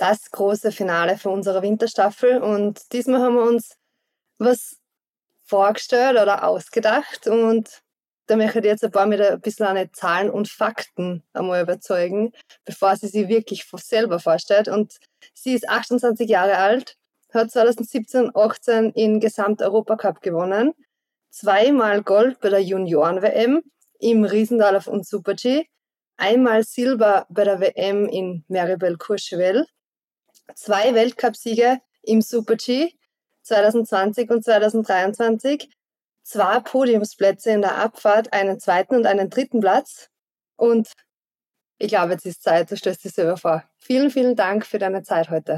das große Finale von unserer Winterstaffel und diesmal haben wir uns was vorgestellt oder ausgedacht und da möchte ich jetzt ein paar mit ein bisschen an Zahlen und Fakten einmal überzeugen, bevor sie sich wirklich selber vorstellt. Und sie ist 28 Jahre alt, hat 2017 und 18 in Gesamt-Europacup gewonnen, zweimal Gold bei der Junioren-WM im Riesendorf und Super-G, einmal Silber bei der WM in Maribel-Courchevel, 2 Weltcupsiege im Super-G 2020 und 2023, 2 Podiumsplätze in der Abfahrt, einen zweiten und einen dritten Platz. Und ich glaube, jetzt ist Zeit, du stellst dich selber vor. Vielen, vielen Dank für deine Zeit heute.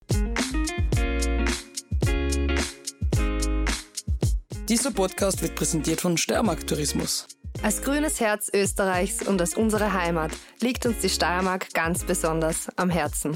Dieser Podcast wird präsentiert von Steiermark Tourismus. Als grünes Herz Österreichs und als unsere Heimat liegt uns die Steiermark ganz besonders am Herzen.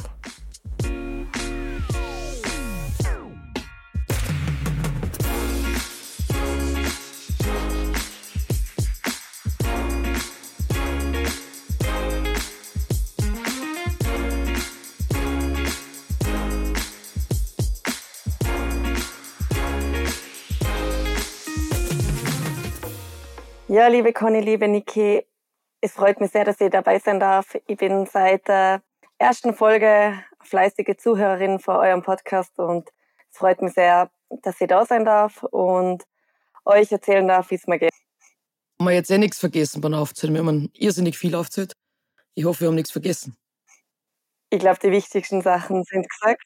Ja, liebe Conny, liebe Niki, es freut mich sehr, dass ich dabei sein darf. Ich bin seit der ersten Folge fleißige Zuhörerin von eurem Podcast und es freut mich sehr, dass ich da sein darf und euch erzählen darf, wie es mir geht. Wir haben jetzt nichts vergessen beim Aufzählen. Wir haben irrsinnig viel aufgezählt. Ich hoffe, wir haben nichts vergessen. Ich glaube, die wichtigsten Sachen sind gesagt.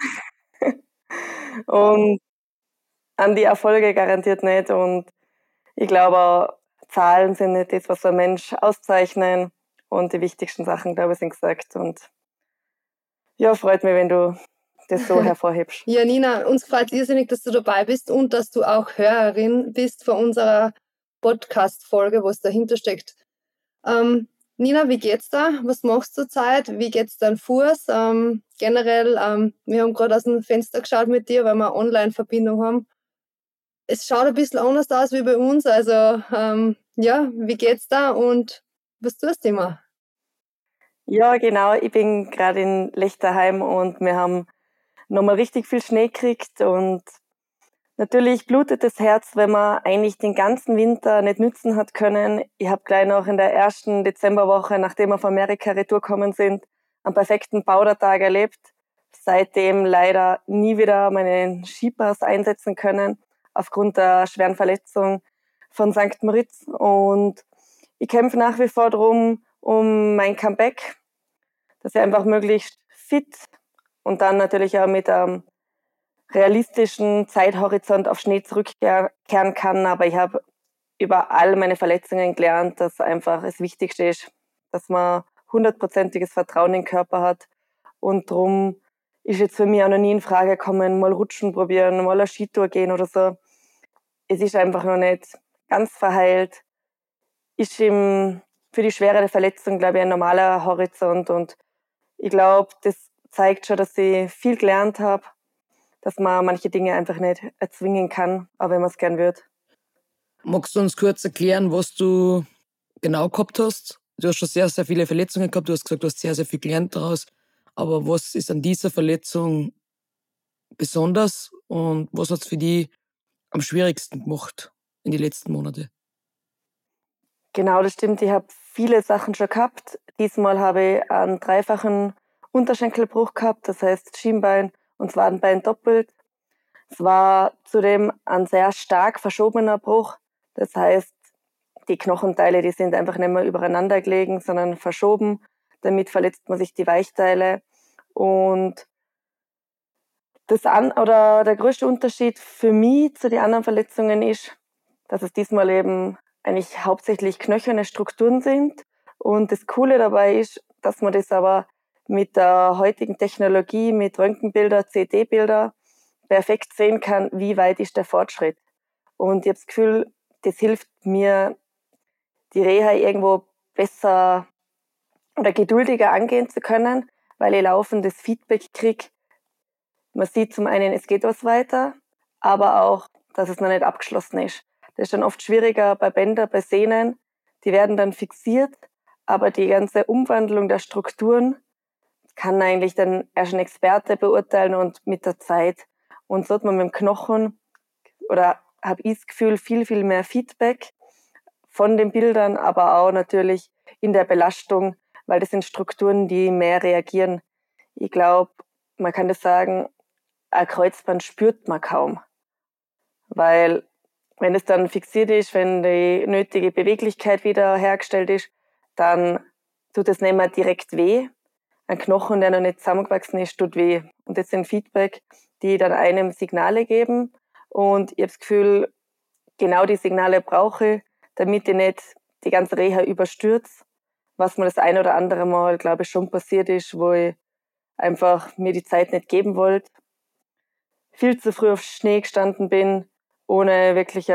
Und an die Erfolge garantiert nicht. Und ich glaube, Zahlen sind nicht das, was ein Mensch auszeichnen. Und die wichtigsten Sachen, glaube ich, sind gesagt. Und ja, freut mich, wenn du das so hervorhebst. Ja, Nina, uns freut es irrsinnig, dass du dabei bist und dass du auch Hörerin bist von unserer Podcast-Folge, was dahinter steckt. Nina, wie geht's da? Was machst du zurzeit? Wie geht's deinem Fuß? Generell, wir haben gerade aus dem Fenster geschaut mit dir, weil wir eine Online-Verbindung haben. Es schaut ein bisschen anders aus wie bei uns. Also, ja, wie geht's da und was tust du immer? Ja, genau. Ich bin gerade in Lechterheim und wir haben nochmal richtig viel Schnee gekriegt und natürlich blutet das Herz, wenn man eigentlich den ganzen Winter nicht nützen hat können. Ich habe gleich noch in der ersten Dezemberwoche, nachdem wir von Amerika retour gekommen sind, einen perfekten Powdertag erlebt. Seitdem leider nie wieder meinen Skipass einsetzen können, aufgrund der schweren Verletzung von St. Moritz. Und ich kämpfe nach wie vor darum, um mein Comeback, dass ich einfach möglichst fit und dann natürlich auch mit einem realistischen Zeithorizont auf Schnee zurückkehren kann. Aber ich habe über all meine Verletzungen gelernt, dass einfach das Wichtigste ist, dass man 100%iges Vertrauen in den Körper hat. Und darum ist jetzt für mich auch noch nie in Frage gekommen, mal Rutschen probieren, mal eine Skitour gehen oder so. Es ist einfach noch nicht ganz verheilt. Ist für die Schwere der Verletzung, glaube ich, ein normaler Horizont. Und ich glaube, das zeigt schon, dass ich viel gelernt habe, dass man manche Dinge einfach nicht erzwingen kann, aber wenn man es gern wird. Magst du uns kurz erklären, was du genau gehabt hast? Du hast schon sehr, sehr viele Verletzungen gehabt. Du hast gesagt, du hast sehr, sehr viel gelernt daraus. Aber was ist an dieser Verletzung besonders und was hat es für dich am schwierigsten gemacht in den letzten Monaten? Genau, das stimmt. Ich habe viele Sachen schon gehabt. Diesmal habe ich einen dreifachen Unterschenkelbruch gehabt, das heißt Schienbein und Wadenbein doppelt. Es war zudem ein sehr stark verschobener Bruch. Das heißt, die Knochenteile, die sind einfach nicht mehr übereinander gelegen, sondern verschoben. Damit verletzt man sich die Weichteile. Und der größte Unterschied für mich zu den anderen Verletzungen ist, dass es diesmal eben eigentlich hauptsächlich knöcherne Strukturen sind. Und das Coole dabei ist, dass man das aber mit der heutigen Technologie, mit Röntgenbilder, CT-Bilder, perfekt sehen kann, wie weit ist der Fortschritt. Und ich habe das Gefühl, das hilft mir, die Reha irgendwo besser oder geduldiger angehen zu können, weil ich laufendes Feedback kriege. Man sieht zum einen, es geht was weiter, aber auch, dass es noch nicht abgeschlossen ist. Das ist dann oft schwieriger bei Bändern, bei Sehnen. Die werden dann fixiert, aber die ganze Umwandlung der Strukturen kann eigentlich dann erst ein Experte beurteilen und mit der Zeit. Und so hat man mit dem Knochen, oder habe ich das Gefühl, viel, viel mehr Feedback von den Bildern, aber auch natürlich in der Belastung, weil das sind Strukturen, die mehr reagieren. Ich glaube, man kann das sagen, ein Kreuzband spürt man kaum, weil wenn es dann fixiert ist, wenn die nötige Beweglichkeit wieder hergestellt ist, dann tut es nicht mehr direkt weh. Ein Knochen, der noch nicht zusammengewachsen ist, tut weh. Und das sind Feedback, die dann einem Signale geben. Und ich habe das Gefühl, genau die Signale brauche ich, damit ich nicht die ganze Reha überstürze, was mir das ein oder andere Mal, glaube ich, schon passiert ist, wo ich einfach mir die Zeit nicht geben wollte, viel zu früh auf Schnee gestanden bin, ohne wirklich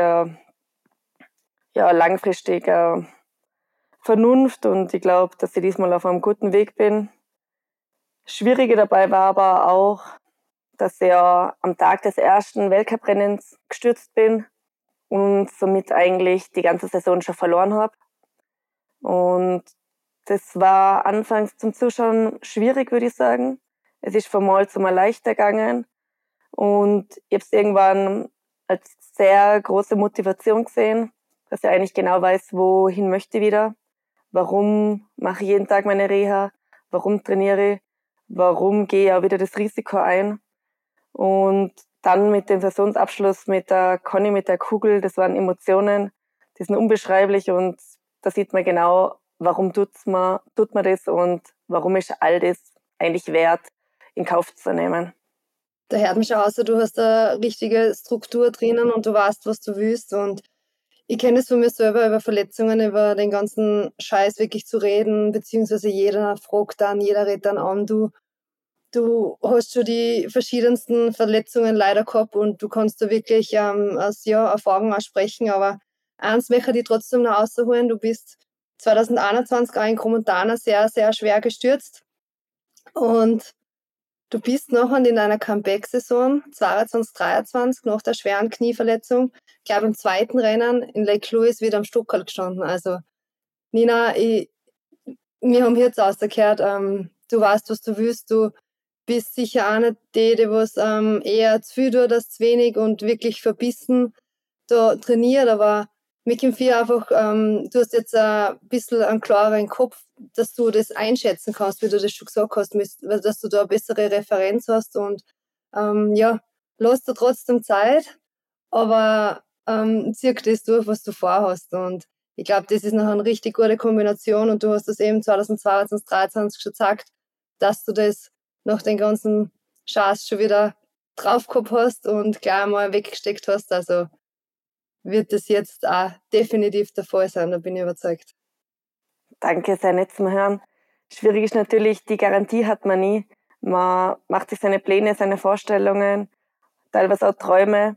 langfristige Vernunft. Und ich glaube, dass ich diesmal auf einem guten Weg bin. Schwierige dabei war aber auch, dass ich am Tag des ersten Weltcuprennens gestürzt bin und somit eigentlich die ganze Saison schon verloren habe. Und das war anfangs zum Zuschauen schwierig, würde ich sagen. Es ist von Mal zu Mal leichter gegangen und ich habe es irgendwann als sehr große Motivation gesehen, dass ich eigentlich genau weiß, wohin möchte ich wieder, warum mache ich jeden Tag meine Reha, warum trainiere ich, warum gehe ich auch wieder das Risiko ein. Und dann mit dem Saisonsabschluss mit der Conny, mit der Kugel, das waren Emotionen, die sind unbeschreiblich und da sieht man genau, warum tut man das und warum ist all das eigentlich wert, in Kauf zu nehmen. Da hört mich aus, du hast eine richtige Struktur drinnen und du weißt, was du willst. Und ich kenne es von mir selber, über Verletzungen, über den ganzen Scheiß wirklich zu reden, beziehungsweise jeder fragt dann, jeder redet dann an. Du hast schon die verschiedensten Verletzungen leider gehabt und du kannst da wirklich aus Erfahrung auch sprechen. Aber eins möchte ich trotzdem noch rausholen. Du bist 2021 auch in Gromontana sehr, sehr schwer gestürzt und du bist nachher in deiner Comeback-Saison 22, 23 nach der schweren Knieverletzung, glaube im zweiten Rennen in Lake Louise wieder am Stockerl gestanden. Also Nina, wir haben jetzt rausgehört, du weißt, was du willst, du bist sicher auch nicht die was eher zu viel tut als zu wenig und wirklich verbissen da trainiert, aber mir kommt viel einfach, du hast jetzt ein bisschen einen klareren Kopf, dass du das einschätzen kannst, wie du das schon gesagt hast, dass du da eine bessere Referenz hast und lass dir trotzdem Zeit, aber zieh das durch, was du vorhast und ich glaube, das ist noch eine richtig gute Kombination und du hast das eben 2022, 2023 schon gesagt, dass du das nach den ganzen Scheiß schon wieder drauf gehabt hast und gleich mal weggesteckt hast. Also wird das jetzt auch definitiv der Fall sein, da bin ich überzeugt. Danke, sehr nett zum Hören. Schwierig ist natürlich, die Garantie hat man nie. Man macht sich seine Pläne, seine Vorstellungen, teilweise auch Träume.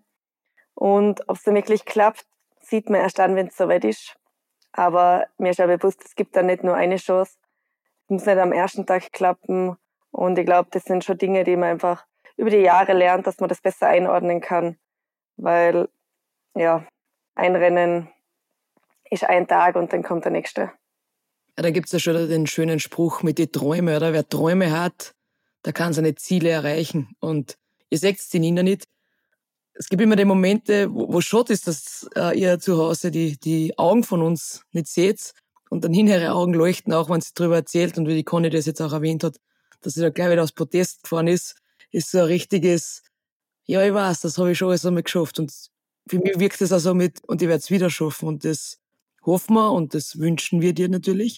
Und ob es dann wirklich klappt, sieht man erst dann, wenn es soweit ist. Aber mir ist ja bewusst, es gibt da nicht nur eine Chance. Es muss nicht am ersten Tag klappen. Und ich glaube, das sind schon Dinge, die man einfach über die Jahre lernt, dass man das besser einordnen kann. Weil, ja, ein Rennen ist ein Tag und dann kommt der nächste. Ja, da gibt's ja schon den schönen Spruch mit den Träumen, oder? Wer Träume hat, der kann seine Ziele erreichen. Und ihr seht's die Nina nicht. Es gibt immer die Momente, wo schade ist, dass ihr zu Hause die Augen von uns nicht seht und dann hinterher ihre Augen leuchten, auch wenn sie drüber erzählt und wie die Conny das jetzt auch erwähnt hat, dass sie da gleich wieder aus Protest gefahren ist so ein richtiges, ja, ich weiß, das habe ich schon alles einmal geschafft und für mich wirkt es also mit, und ich werde es wieder schaffen und das hoffen wir und das wünschen wir dir natürlich.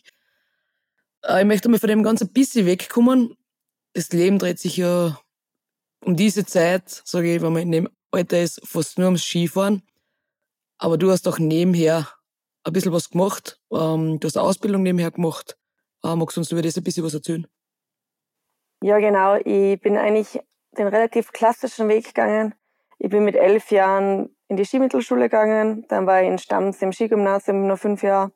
Ich möchte mal von dem Ganzen ein bisschen wegkommen. Das Leben dreht sich ja um diese Zeit, sage ich, wenn man in dem Alter ist, fast nur ums Skifahren. Aber du hast auch nebenher ein bisschen was gemacht. Du hast eine Ausbildung nebenher gemacht. Magst du uns über das ein bisschen was erzählen? Ja, genau. Ich bin eigentlich den relativ klassischen Weg gegangen. Ich bin mit 11 Jahren in die Skimittelschule gegangen. Dann war ich in Stams im Skigymnasium noch 5 Jahre.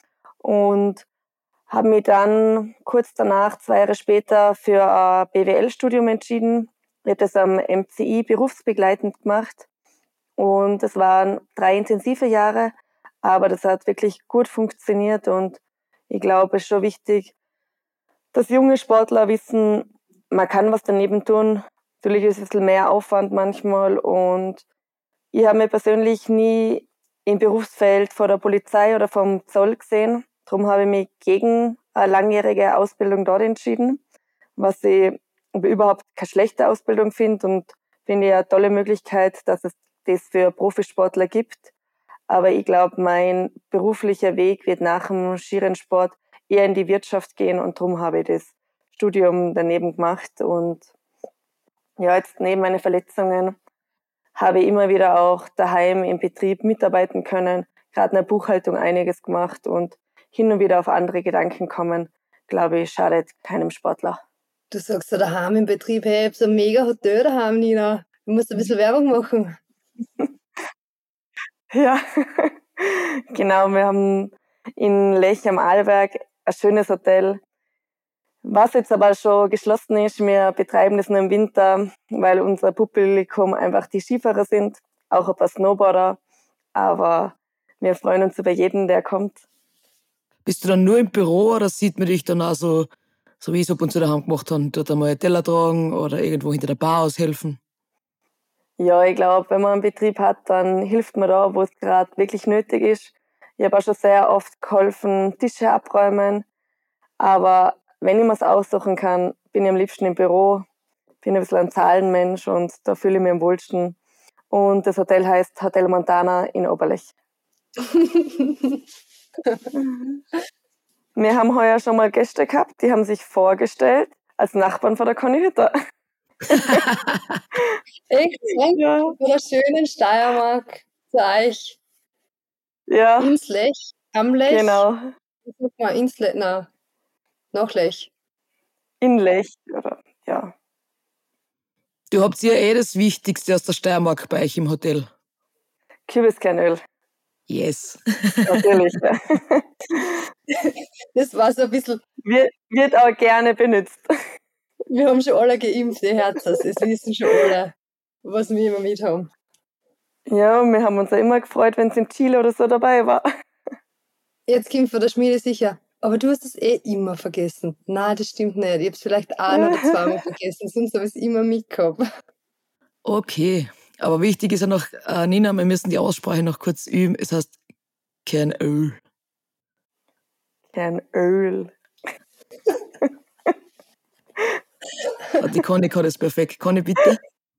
Und habe mich dann kurz danach, 2 Jahre später, für ein BWL-Studium entschieden. Ich habe das am MCI berufsbegleitend gemacht. Und es waren 3 intensive Jahre, aber das hat wirklich gut funktioniert. Und ich glaube, es ist schon wichtig, dass junge Sportler wissen, man kann was daneben tun. Natürlich ist es ein bisschen mehr Aufwand manchmal und ich habe mich persönlich nie im Berufsfeld vor der Polizei oder vom Zoll gesehen. Darum habe ich mich gegen eine langjährige Ausbildung dort entschieden, was ich überhaupt keine schlechte Ausbildung finde und finde ich eine tolle Möglichkeit, dass es das für Profisportler gibt. Aber ich glaube, mein beruflicher Weg wird nach dem Skirennsport eher in die Wirtschaft gehen und darum habe ich das Studium daneben gemacht. Und ja, jetzt neben meinen Verletzungen habe ich immer wieder auch daheim im Betrieb mitarbeiten können, gerade in der Buchhaltung einiges gemacht und hin und wieder auf andere Gedanken kommen, glaube ich, schadet keinem Sportler. Du sagst ja daheim im Betrieb, hey, ich hab so ein mega Hotel daheim, Nina. Du musst ein bisschen Werbung machen. Ja, genau, wir haben in Lech am Arlberg ein schönes Hotel, was jetzt aber schon geschlossen ist. Wir betreiben das nur im Winter, weil unser Publikum einfach die Skifahrer sind, auch ein paar Snowboarder, aber wir freuen uns über jeden, der kommt. Bist du dann nur im Büro oder sieht man dich dann auch so wie ich es ab und zu daheim gemacht habe, dort einmal Teller tragen oder irgendwo hinter der Bar aushelfen? Ja, ich glaube, wenn man einen Betrieb hat, dann hilft man da, wo es gerade wirklich nötig ist. Ich habe auch schon sehr oft geholfen, Tische abräumen. Aber wenn ich mir es aussuchen kann, bin ich am liebsten im Büro. Bin ein bisschen ein Zahlenmensch und da fühle ich mich am wohlsten. Und das Hotel heißt Hotel Montana in Oberlech. Wir haben heuer schon mal Gäste gehabt, die haben sich vorgestellt als Nachbarn von der Conny Hütter. Echt? Ja. Von der schönen Steiermark zu euch Ja, ins Lech, am Lech. genau. Guck mal, ins Lech, na, noch Lech. In Lech, oder? Ja. Du habt ja eh das Wichtigste aus der Steiermark bei euch im Hotel. Kürbiskernöl, Yes. natürlich. Ja. Das war so ein bisschen, Wird auch gerne benutzt. wir haben schon alle geimpfte Herzen, das wissen schon alle, was wir immer mit haben. Ja, wir haben uns ja immer gefreut, wenn es in Chile oder so dabei war. Jetzt kommt von der Schmiede sicher, aber du hast es eh immer vergessen. Nein, das stimmt nicht. Ich habe es vielleicht ein oder zweimal vergessen, sonst habe ich es immer mitgehabt. Okay. Aber wichtig ist ja noch, Nina, wir müssen die Aussprache noch kurz üben. Es heißt Kernöl. Kernöl. Die Conny kann das perfekt. Conny, bitte?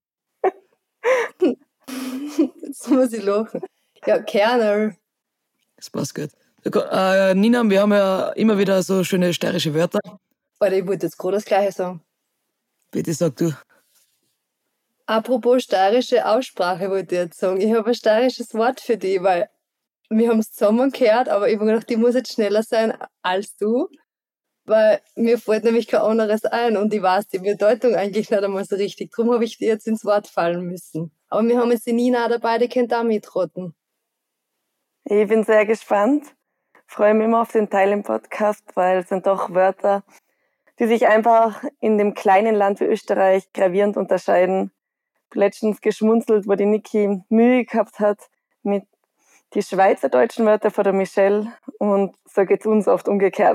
Jetzt muss ich lachen. Ja, Kernel. Das passt gut. Nina, wir haben ja immer wieder so schöne steirische Wörter. Alter, ich wollte jetzt gerade das Gleiche sagen. Bitte sag du. Apropos steirische Aussprache wollte ich jetzt sagen. Ich habe ein steirisches Wort für dich, weil wir haben es zusammen gehört, aber ich habe mir gedacht, ich muss jetzt schneller sein als du, weil mir fällt nämlich kein anderes ein und ich weiß die Bedeutung eigentlich nicht einmal so richtig. Darum habe ich dir jetzt ins Wort fallen müssen. Aber wir haben jetzt die Nina auch dabei, die kennt auch mitroten. Ich bin sehr gespannt. Freue mich immer auf den Teil im Podcast, weil es sind doch Wörter, die sich einfach in dem kleinen Land wie Österreich gravierend unterscheiden. Letztens geschmunzelt, wo die Niki Mühe gehabt hat mit die schweizerdeutschen Wörter von der Michelle und so geht's uns oft umgekehrt.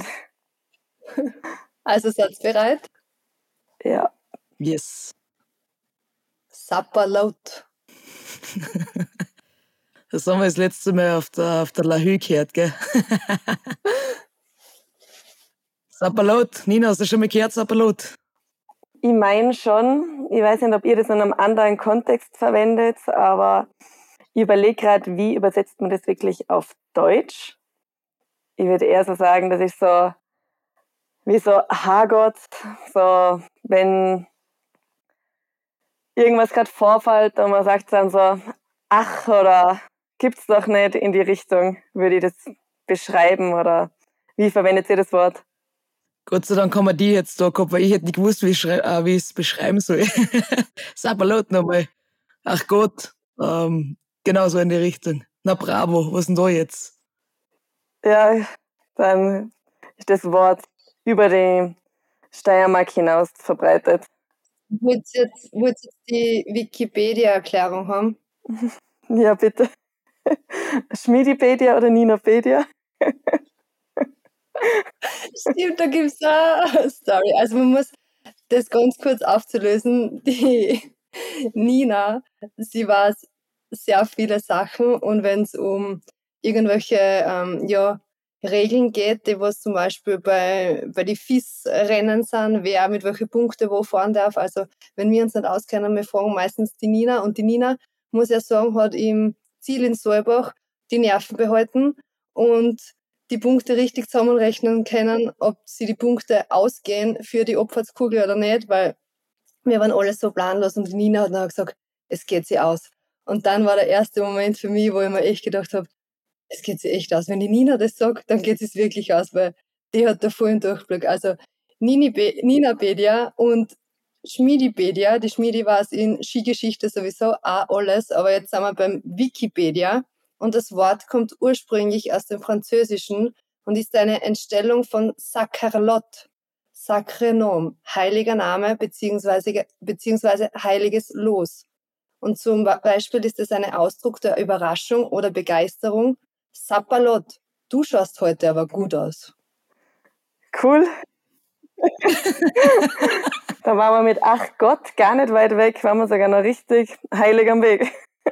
Also seid bereit? Ja. Yes. Sapperlaut. Das haben wir das letzte Mal auf der Lahü gehört, gell? Sapperlot. Nina, hast du schon mal gehört, Sapperlot? Ich meine schon, ich weiß nicht, ob ihr das in einem anderen Kontext verwendet, aber ich überlege gerade, wie übersetzt man das wirklich auf Deutsch? Ich würde eher so sagen, das ist so wie so Herrgott, so wenn irgendwas gerade vorfällt und man sagt dann so, ach oder gibt's doch nicht in die Richtung, würde ich das beschreiben oder wie verwendet ihr das Wort? Gott sei Dank haben wir die jetzt da gehabt, weil ich hätte nicht gewusst, wie ich es beschreiben soll. Sapperlot nochmal. Ach Gott. Genau so in die Richtung. Na bravo, was denn da jetzt? Ja, dann ist das Wort über die Steiermark hinaus verbreitet. Wollt ihr jetzt die Wikipedia-Erklärung haben? Ja, bitte. Schmiedipedia oder Ninapedia? Stimmt, da gibt es auch eine Story. Also man muss das ganz kurz aufzulösen. Die Nina, sie weiß sehr viele Sachen und wenn es um irgendwelche ja, Regeln geht, die was zum Beispiel bei die FIS-Rennen sind, wer mit welchen Punkten wo fahren darf. Also wenn wir uns nicht auskennen, wir fragen meistens die Nina und die Nina, muss ja sagen, hat im Ziel in Solbach die Nerven behalten und die Punkte richtig zusammenrechnen können, ob sie die Punkte ausgehen für die Abfahrtskugel oder nicht, weil wir waren alle so planlos und die Nina hat dann gesagt, es geht sie aus. Und dann war der erste Moment für mich, wo ich mir echt gedacht habe, es geht sie echt aus. Wenn die Nina das sagt, dann geht es wirklich aus, weil die hat da vollen Durchblick. Also Ninapedia und Schmiedipedia. Die Schmiedi war es in Skigeschichte sowieso auch alles, aber jetzt sind wir beim Wikipedia und das Wort kommt ursprünglich aus dem Französischen und ist eine Entstellung von Sacerlot, Sacre Nom, heiliger Name beziehungsweise heiliges Los. Und zum Beispiel ist es ein Ausdruck der Überraschung oder Begeisterung. Sapperlot, du schaust heute aber gut aus. Cool. Da waren wir mit Ach Gott gar nicht weit weg, waren wir sogar noch richtig heilig am Weg.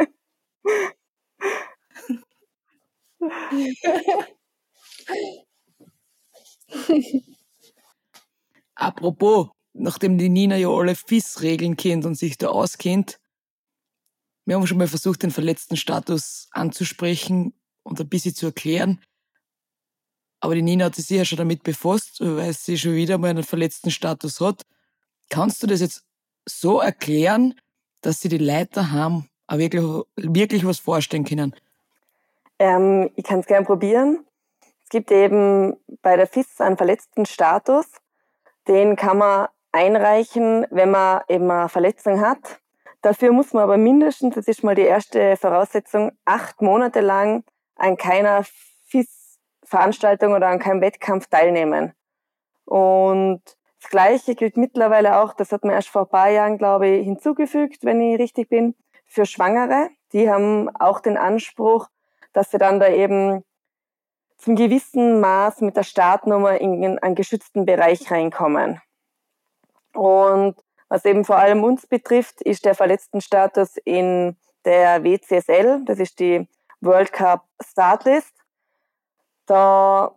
Apropos, nachdem die Nina ja alle FIS-Regeln kennt und sich da auskennt, wir haben schon mal versucht, den verletzten Status anzusprechen und ein bisschen zu erklären. Aber die Nina hat sich sicher schon damit befasst, weil sie schon wieder mal einen verletzten Status hat. Kannst du das jetzt so erklären, dass sie die Leute haben, auch wirklich was vorstellen können? Ich kann es gerne probieren. Es gibt eben bei der FIS einen verletzten Status. Den kann man einreichen, wenn man eben eine Verletzung hat. Dafür muss man aber mindestens, das ist mal die erste Voraussetzung, 8 Monate lang an keiner FIS-Veranstaltung oder an keinem Wettkampf teilnehmen. Und das Gleiche gilt mittlerweile auch, das hat man erst vor ein paar Jahren, glaube ich, hinzugefügt, wenn ich richtig bin, für Schwangere. Die haben auch den Anspruch, dass sie dann da eben zum gewissen Maß mit der Startnummer in einen geschützten Bereich reinkommen. Und was eben vor allem uns betrifft, ist der Verletztenstatus in der WCSL, das ist die World Cup Startlist. Da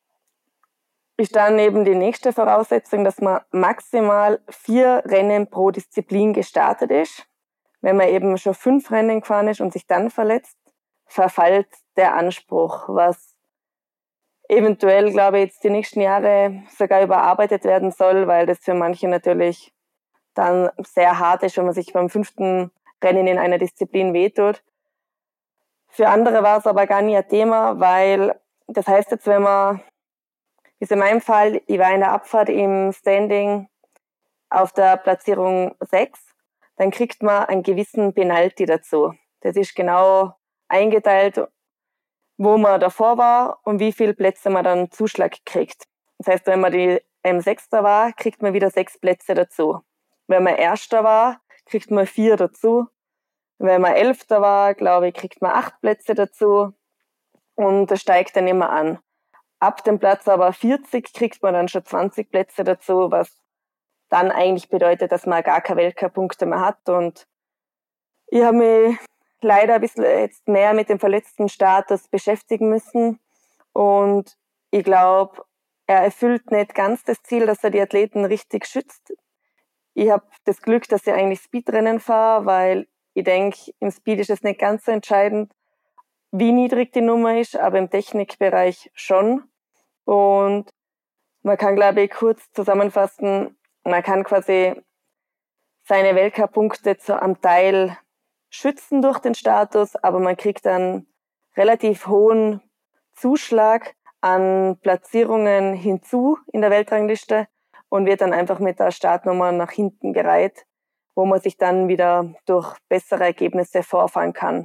ist dann eben die nächste Voraussetzung, dass man maximal 4 Rennen pro Disziplin gestartet ist. Wenn man eben schon 5 Rennen gefahren ist und sich dann verletzt, verfällt der Anspruch, was eventuell, glaube ich, jetzt die nächsten Jahre sogar überarbeitet werden soll, weil das für manche natürlich dann sehr hart ist, wenn man sich beim 5. Rennen in einer Disziplin wehtut. Für andere war es aber gar nie ein Thema, weil das heißt jetzt, wenn man, wie in meinem Fall, ich war in der Abfahrt im Standing auf der Platzierung 6, dann kriegt man einen gewissen Penalty dazu. Das ist genau eingeteilt, wo man davor war und wie viele Plätze man dann Zuschlag kriegt. Das heißt, wenn man die M6. war, kriegt man wieder 6 Plätze dazu. Wenn man Erster war, kriegt man 4 dazu. Wenn man 11. war, glaube ich, kriegt man 8 Plätze dazu. Und das steigt dann immer an. Ab dem Platz aber 40 kriegt man dann schon 20 Plätze dazu, was dann eigentlich bedeutet, dass man gar keine Weltcup-Punkte mehr hat. Und ich habe mich leider ein bisschen jetzt mehr mit dem verletzten Status beschäftigen müssen. Und ich glaube, er erfüllt nicht ganz das Ziel, dass er die Athleten richtig schützt. Ich habe das Glück, dass ich eigentlich Speedrennen fahre, weil ich denke, im Speed ist es nicht ganz so entscheidend, wie niedrig die Nummer ist, aber im Technikbereich schon. Und man kann, glaube ich, kurz zusammenfassen, man kann quasi seine Weltcup-Punkte am Teil schützen durch den Status, aber man kriegt einen relativ hohen Zuschlag an Platzierungen hinzu in der Weltrangliste und wird dann einfach mit der Startnummer nach hinten gereiht, wo man sich dann wieder durch bessere Ergebnisse vorfahren kann.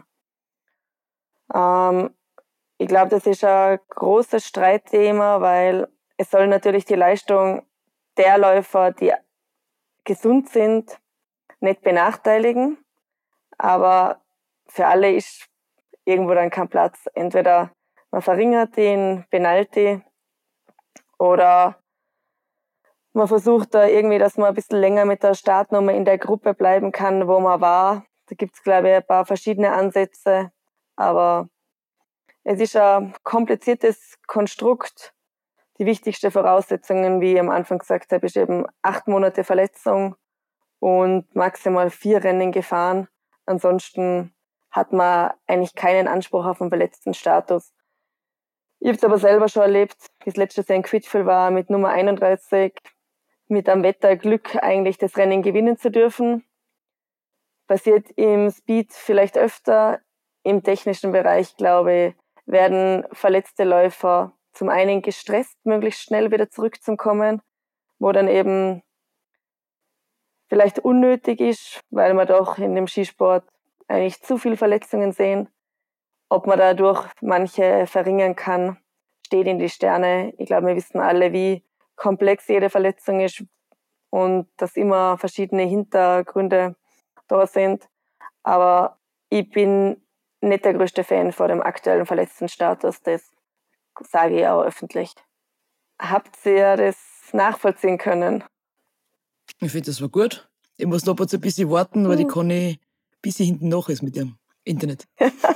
Ich glaube, das ist ein großes Streitthema, weil es soll natürlich die Leistung der Läufer, die gesund sind, nicht benachteiligen. Aber für alle ist irgendwo dann kein Platz. Entweder man verringert den Penalty Oder man versucht da irgendwie, dass man ein bisschen länger mit der Startnummer in der Gruppe bleiben kann, wo man war. Da gibt es, glaube ich, ein paar verschiedene Ansätze. Aber es ist ein kompliziertes Konstrukt. Die wichtigste Voraussetzungen, wie ich am Anfang gesagt habe, ist eben 8 Monate Verletzung und maximal 4 Rennen gefahren. Ansonsten hat man eigentlich keinen Anspruch auf einen verletzten Status. Ich habe es aber selber schon erlebt, wie es letztes Jahr in Quidfield war, mit Nummer 31, mit am Wetterglück eigentlich das Rennen gewinnen zu dürfen. Passiert im Speed vielleicht öfter. Im technischen Bereich, glaube ich, werden verletzte Läufer zum einen gestresst, möglichst schnell wieder zurückzukommen, wo dann eben vielleicht unnötig ist, weil wir doch in dem Skisport eigentlich zu viele Verletzungen sehen. Ob man dadurch manche verringern kann, steht in die Sterne. Ich glaube, wir wissen alle, wie komplex jede Verletzung ist und dass immer verschiedene Hintergründe da sind. Aber ich bin nicht der größte Fan von dem aktuellen Verletztenstatus. Das sage ich auch öffentlich. Habt ihr das nachvollziehen können? Ich finde, das war gut. Ich muss noch ein bisschen warten, weil die Conny ein bisschen hinten nach ist mit ihrem Internet.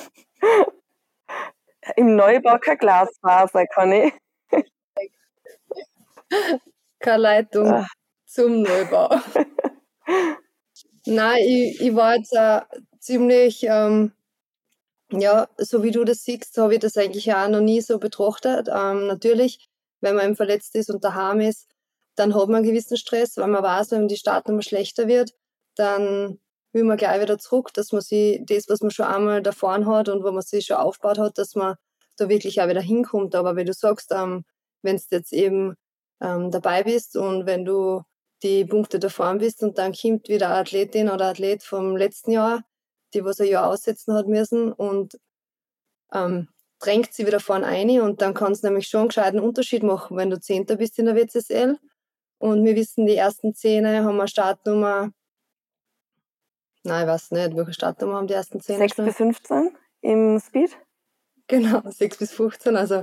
Im Neubau kein Glasfaser, Conny. Keine Leitung zum Neubau. Nein, ich war jetzt ziemlich, ja, so wie du das siehst, habe ich das eigentlich auch noch nie so betrachtet. Natürlich, wenn man eben verletzt ist und daheim ist, dann hat man einen gewissen Stress, weil man weiß, wenn die Startnummer schlechter wird, dann will man gleich wieder zurück, dass man sich das, was man schon einmal da vorne hat und wo man sich schon aufgebaut hat, dass man da wirklich auch wieder hinkommt. Aber wie du sagst, wenn du jetzt eben dabei bist und wenn du die Punkte da vorne bist und dann kommt wieder eine Athletin oder Athlet vom letzten Jahr, die was ein Jahr aussetzen hat müssen und drängt sie wieder vorne ein und dann kann es nämlich schon einen gescheiten Unterschied machen, wenn du Zehnter bist in der WCSL und wir wissen, die ersten 10 haben eine Startnummer, nein, ich weiß nicht, welche Startnummer haben die ersten 10? 6 bis 15 im Speed? Genau, 6 bis 15, also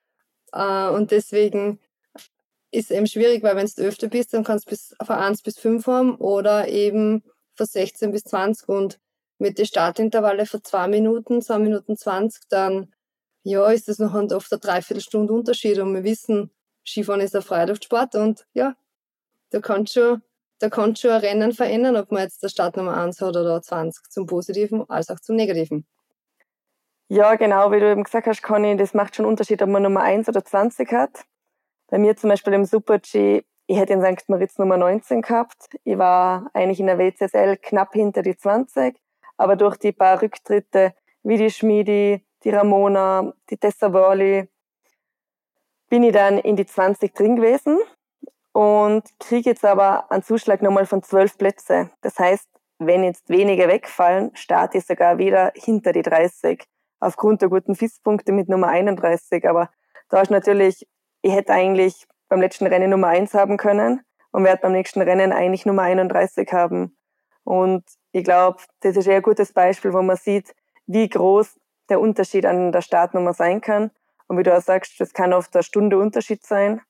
und deswegen ist es eben schwierig, weil wenn du öfter bist, dann kannst du von 1 bis 5 haben oder eben von 16 bis 20 und mit den Startintervalle von 2 Minuten, 2 Minuten 20, dann ja, ist das noch oft eine Dreiviertelstunde Unterschied und wir wissen, Skifahren ist ein Freiluftsport und ja, da kann schon ein Rennen verändern, ob man jetzt der Startnummer 1 hat oder 20 zum Positiven als auch zum Negativen. Ja, genau, wie du eben gesagt hast, Conny, das macht schon einen Unterschied, ob man Nummer 1 oder 20 hat. Bei mir zum Beispiel im Super-G, ich hätte in St. Moritz Nummer 19 gehabt. Ich war eigentlich in der WCSL knapp hinter die 20, aber durch die paar Rücktritte, wie die Schmiedi, die Ramona, die Tessa Worley, bin ich dann in die 20 drin gewesen und kriege jetzt aber einen Zuschlag nochmal von 12 Plätze. Das heißt, wenn jetzt wenige wegfallen, starte ich sogar wieder hinter die 30, aufgrund der guten FIS-Punkte mit Nummer 31. Aber da ist natürlich, ich hätte eigentlich beim letzten Rennen Nummer 1 haben können und werde beim nächsten Rennen eigentlich Nummer 31 haben. Und ich glaube, das ist eher ein gutes Beispiel, wo man sieht, wie groß der Unterschied an der Startnummer sein kann. Und wie du auch sagst, das kann oft eine Stunde Unterschied sein.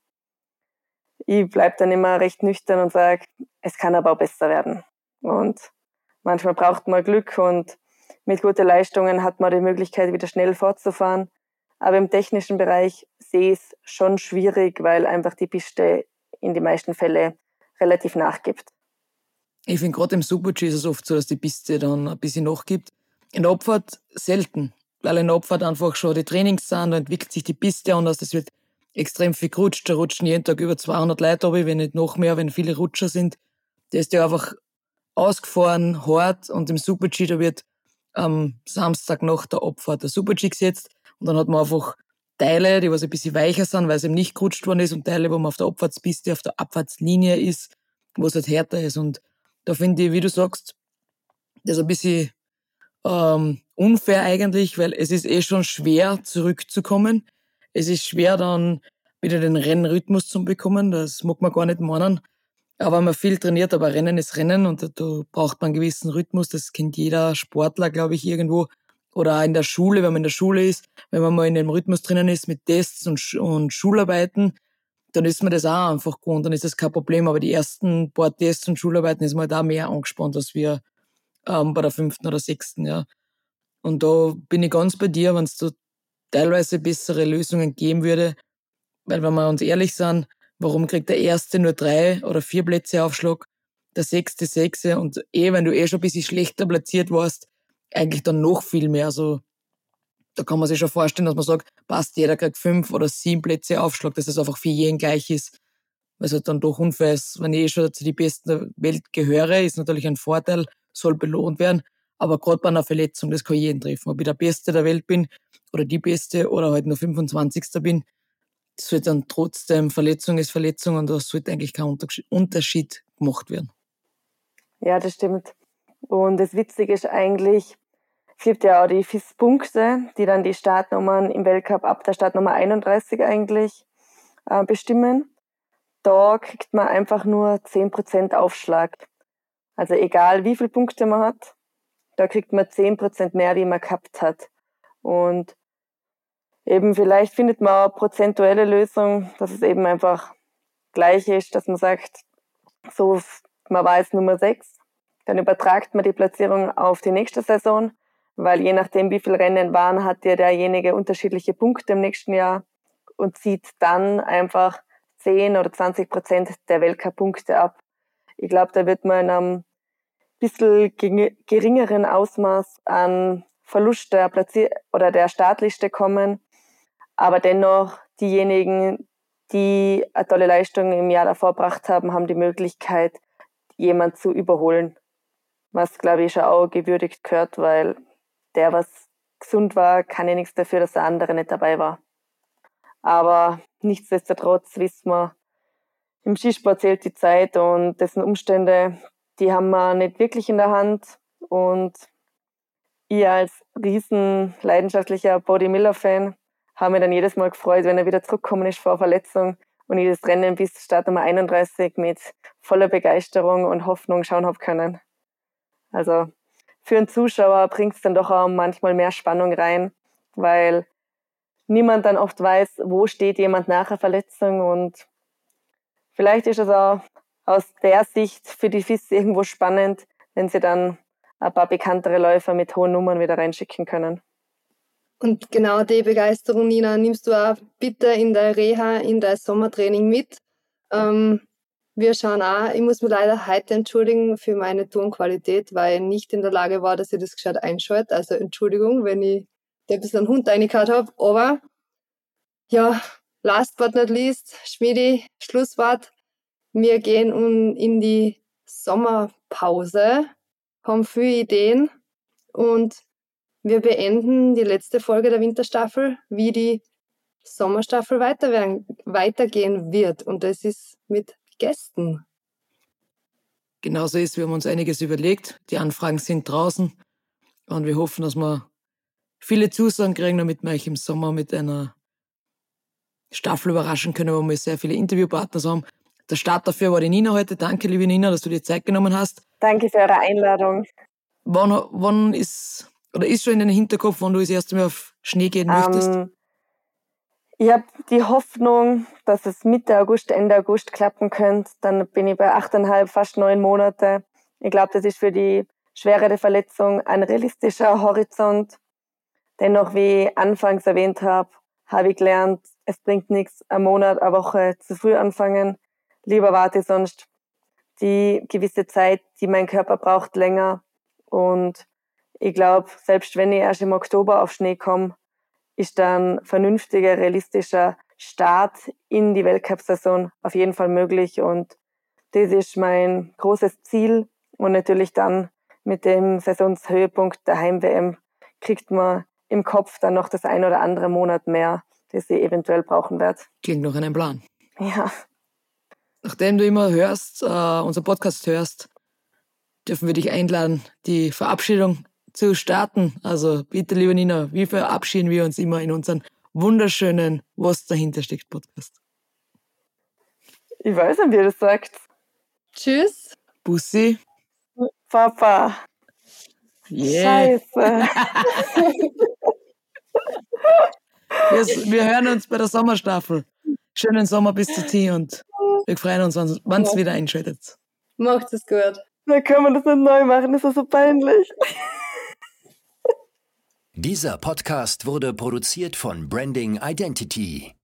Ich bleibe dann immer recht nüchtern und sage, es kann aber auch besser werden. Und manchmal braucht man Glück und mit guten Leistungen hat man die Möglichkeit, wieder schnell fortzufahren. Aber im technischen Bereich sehe ich es schon schwierig, weil einfach die Piste in den meisten Fällen relativ nachgibt. Ich finde, gerade im Super-G ist es oft so, dass die Piste dann ein bisschen nachgibt. In der Abfahrt selten, weil in der Abfahrt einfach schon die Trainings sind, da entwickelt sich die Piste anders, es wird extrem viel gerutscht, da rutschen jeden Tag über 200 Leute runter, wenn nicht noch mehr, wenn viele Rutscher sind. Da ist ja einfach ausgefahren, hart und im Super-G, da wird am Samstag nach der Abfahrt der Super-G gesetzt und dann hat man einfach Teile, die was ein bisschen weicher sind, weil es eben nicht gerutscht worden ist und Teile, wo man auf der Abfahrtspiste, auf der Abfahrtslinie ist, wo es halt härter ist und da finde ich, wie du sagst, das ist ein bisschen unfair eigentlich, weil es ist eh schon schwer zurückzukommen. Es ist schwer dann wieder den Rennrhythmus zu bekommen, das mag man gar nicht meinen. Aber man viel trainiert, aber Rennen ist Rennen und da braucht man einen gewissen Rhythmus. Das kennt jeder Sportler, glaube ich, irgendwo. Oder auch in der Schule, wenn man in der Schule ist, wenn man mal in dem Rhythmus drinnen ist mit Tests und Schularbeiten, dann ist mir das auch einfach gewohnt, dann ist das kein Problem. Aber die ersten paar Tests und Schularbeiten ist man halt auch mehr angespannt als wir bei der 5. oder 6. Ja. Und da bin ich ganz bei dir, wenn es da teilweise bessere Lösungen geben würde. Weil wenn wir uns ehrlich sind, warum kriegt der Erste nur 3 oder 4 Plätze Aufschlag, der Sechste 6 und wenn du schon ein bisschen schlechter platziert warst, eigentlich dann noch viel mehr. Also da kann man sich schon vorstellen, dass man sagt, passt, jeder kriegt 5 oder 7 Plätze Aufschlag, dass das einfach für jeden gleich ist. Weil es halt dann doch unfair ist, wenn ich schon zu den Besten der Welt gehöre, ist natürlich ein Vorteil, soll belohnt werden. Aber gerade bei einer Verletzung, das kann jeden treffen. Ob ich der Beste der Welt bin oder die Beste oder halt nur 25. bin, das sollte dann trotzdem, Verletzung ist Verletzung und da sollte eigentlich kein Unterschied gemacht werden. Ja, das stimmt. Und das Witzige ist eigentlich, es gibt ja auch die FIS-Punkte, die dann die Startnummern im Weltcup ab der Startnummer 31 eigentlich bestimmen. Da kriegt man einfach nur 10% Aufschlag. Also egal wie viele Punkte man hat, da kriegt man 10% mehr, wie man gehabt hat. Und eben vielleicht findet man eine prozentuelle Lösung, dass es eben einfach gleich ist, dass man sagt, so, man war jetzt Nummer 6, dann übertragt man die Platzierung auf die nächste Saison, weil je nachdem, wie viele Rennen waren, hat ja derjenige unterschiedliche Punkte im nächsten Jahr und zieht dann einfach 10 oder 20% der Weltcup-Punkte ab. Ich glaube, da wird man in einem bisschen geringeren Ausmaß an Verlust der Startliste kommen, aber dennoch diejenigen, die eine tolle Leistung im Jahr davor gebracht haben, haben die Möglichkeit, jemand zu überholen. Was, glaube ich, schon auch gewürdigt gehört, weil der, was gesund war, kann ja nichts dafür, dass der andere nicht dabei war. Aber nichtsdestotrotz wissen wir, im Skisport zählt die Zeit und dessen Umstände, die haben wir nicht wirklich in der Hand. Und ich als riesen leidenschaftlicher Bode Miller-Fan habe mich dann jedes Mal gefreut, wenn er wieder zurückgekommen ist vor Verletzung und ich das Rennen bis Startnummer 31 mit voller Begeisterung und Hoffnung schauen habe können. Also für einen Zuschauer bringt es dann doch auch manchmal mehr Spannung rein, weil niemand dann oft weiß, wo steht jemand nach einer Verletzung und vielleicht ist es auch aus der Sicht für die FIS irgendwo spannend, wenn sie dann ein paar bekanntere Läufer mit hohen Nummern wieder reinschicken können. Und genau die Begeisterung, Nina, nimmst du auch bitte in der Reha, in dein Sommertraining mit. Wir schauen auch, ich muss mich leider heute entschuldigen für meine Tonqualität, weil ich nicht in der Lage war, dass ich das gescheit einschalte. Also Entschuldigung, wenn ich da ein bisschen einen Hund reingekaut habe. Aber ja, last but not least, Schmiedi, Schlusswort. Wir gehen in die Sommerpause, haben viele Ideen und wir beenden die letzte Folge der Winterstaffel, wie die Sommerstaffel weitergehen wird. Und das ist mit Gästen. Genauso ist, wir haben uns einiges überlegt. Die Anfragen sind draußen und wir hoffen, dass wir viele Zusagen kriegen, damit wir euch im Sommer mit einer Staffel überraschen können, wo wir sehr viele Interviewpartner haben. Der Start dafür war die Nina heute. Danke, liebe Nina, dass du dir Zeit genommen hast. Danke für eure Einladung. Wann ist schon in deinem Hinterkopf, wann du das erste Mal auf Schnee gehen möchtest? Ich habe die Hoffnung, dass es Mitte August, Ende August klappen könnte. Dann bin ich bei 8,5, fast 9 Monate. Ich glaube, das ist für die schwerere Verletzung ein realistischer Horizont. Dennoch, wie ich anfangs erwähnt habe ich gelernt, es bringt nichts, einen Monat, eine Woche zu früh anfangen. Lieber warte ich sonst die gewisse Zeit, die mein Körper braucht, länger. Und ich glaube, selbst wenn ich erst im Oktober auf Schnee komme, ist dann vernünftiger, realistischer Start in die Weltcup-Saison auf jeden Fall möglich. Und das ist mein großes Ziel. Und natürlich dann mit dem Saisonshöhepunkt der Heim-WM kriegt man im Kopf dann noch das ein oder andere Monat mehr, das ich eventuell brauchen werde. Klingt nach einem Plan. Ja. Nachdem du immer hörst, unser Podcast hörst, dürfen wir dich einladen, die Verabschiedung zu starten. Also bitte, liebe Nina, wie verabschieden wir uns immer in unseren wunderschönen Was dahinter steckt Podcast? Ich weiß nicht, wie ihr das sagt. Tschüss. Bussi. Papa. Yeah. Scheiße. Wir hören uns bei der Sommerstaffel. schönen Sommer bis zu Tee und wir freuen uns, wenn es wieder einschaltet. Macht es gut. Da können wir das nicht neu machen, das ist so peinlich. Dieser Podcast wurde produziert von Branding Identity.